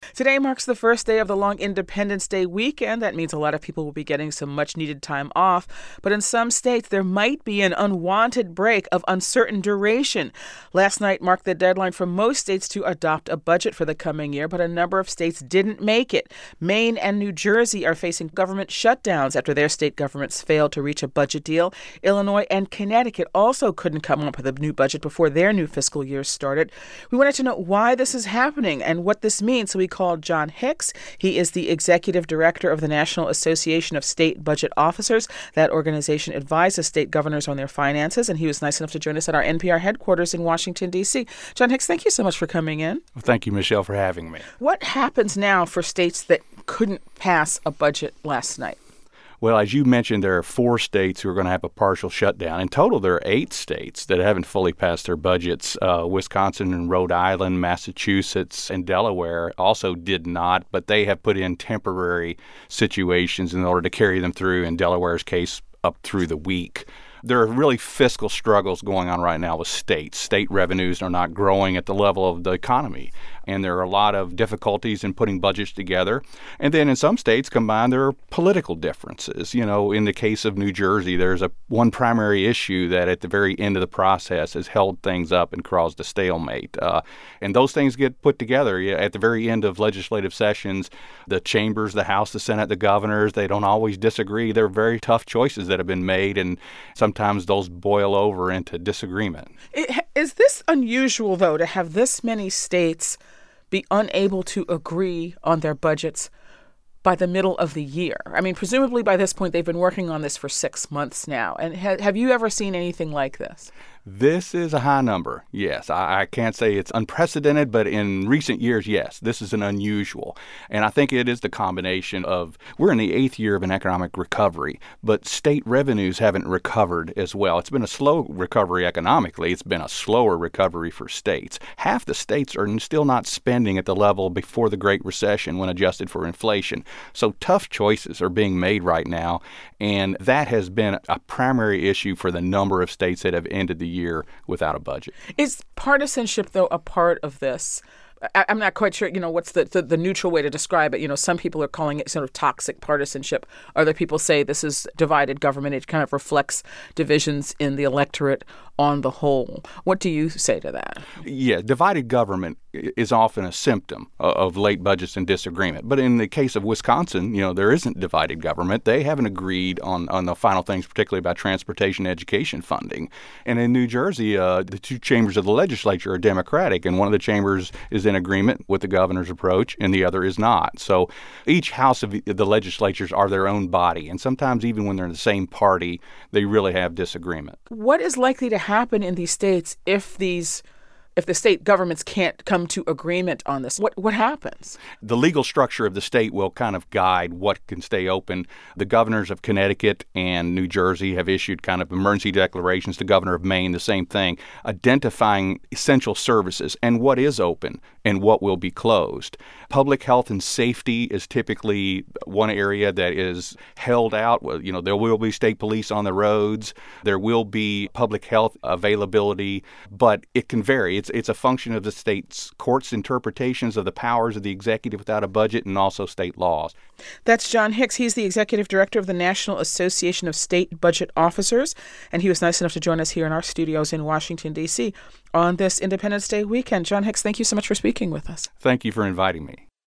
Today marks the first day of the long Independence Day weekend. That means a lot of people will be getting some much-needed time off. But in some states, there might be an unwanted break of uncertain duration. Last night marked the deadline for most states to adopt a budget for the coming year, but a number of states didn't make it. Maine and New Jersey are facing government shutdowns after their state governments failed to reach a budget deal. Illinois and Connecticut also couldn't come up with a new budget before their new fiscal year started. We wanted to know why this is happening and what this means, so we called John Hicks. He is the executive director of the National Association of State Budget Officers. That organization advises state governors on their finances, and he was nice enough to join us at our NPR headquarters in Washington, D.C. John Hicks, thank you so much for coming in. Well, thank you, Michelle, for having me. What happens now for states that couldn't pass a budget last night? Well, as you mentioned, there are 4 states who are going to have a partial shutdown. In total, there are 8 states that haven't fully passed their budgets. Wisconsin and Rhode Island, Massachusetts, and Delaware also did not, but they have put in temporary situations in order to carry them through, in Delaware's case, up through the week. There are really fiscal struggles going on right now with states. State revenues are not growing at the level of the economy, and there are a lot of difficulties in putting budgets together. And then in some states combined, there are political differences. You know, in the case of New Jersey, there's one primary issue that at the very end of the process has held things up and caused a stalemate. And those things get put together at the very end of legislative sessions. The chambers, the House, the Senate, the governors, they don't always disagree. They're very tough choices that have been made, and sometimes those boil over into disagreement. Is this unusual, though, to have this many states be unable to agree on their budgets by the middle of the year? I mean, presumably by this point, they've been working on this for 6 months now. And have you ever seen anything like this? This is a high number, yes. I can't say it's unprecedented, but in recent years, yes, this is an unusual. And I think it is the combination of, we're in the 8th year of an economic recovery, but state revenues haven't recovered as well. It's been a slow recovery economically. It's been a slower recovery for states. Half the states are still not spending at the level before the Great Recession when adjusted for inflation. So tough choices are being made right now, and that has been a primary issue for the number of states that have ended the year without a budget. Is partisanship, though, a part of this? I'm not quite sure, what's the neutral way to describe it. Some people are calling it sort of toxic partisanship. Other people say this is divided government. It kind of reflects divisions in the electorate on the whole. What do you say to that? Yeah, divided government is often a symptom of late budgets and disagreement. But in the case of Wisconsin, there isn't divided government. They haven't agreed on the final things, particularly about transportation and education funding. And in New Jersey, the 2 chambers of the legislature are Democratic, and one of the chambers is in agreement with the governor's approach, and the other is not. So each house of the legislatures are their own body, and sometimes even when they're in the same party, they really have disagreement. What is likely to happen in these states if the state governments can't come to agreement on this? What happens? The legal structure of the state will kind of guide what can stay open. The governors of Connecticut and New Jersey have issued kind of emergency declarations. The governor of Maine, the same thing, identifying essential services and what is open and what will be closed. Public health and safety is typically one area that is held out. Well, there will be state police on the roads. There will be public health availability, but it can vary. It's a function of the state's courts' interpretations of the powers of the executive without a budget and also state laws. That's John Hicks. He's the executive director of the National Association of State Budget Officers, and he was nice enough to join us here in our studios in Washington, D.C. on this Independence Day weekend. John Hicks, thank you so much for speaking with us. Thank you for inviting me.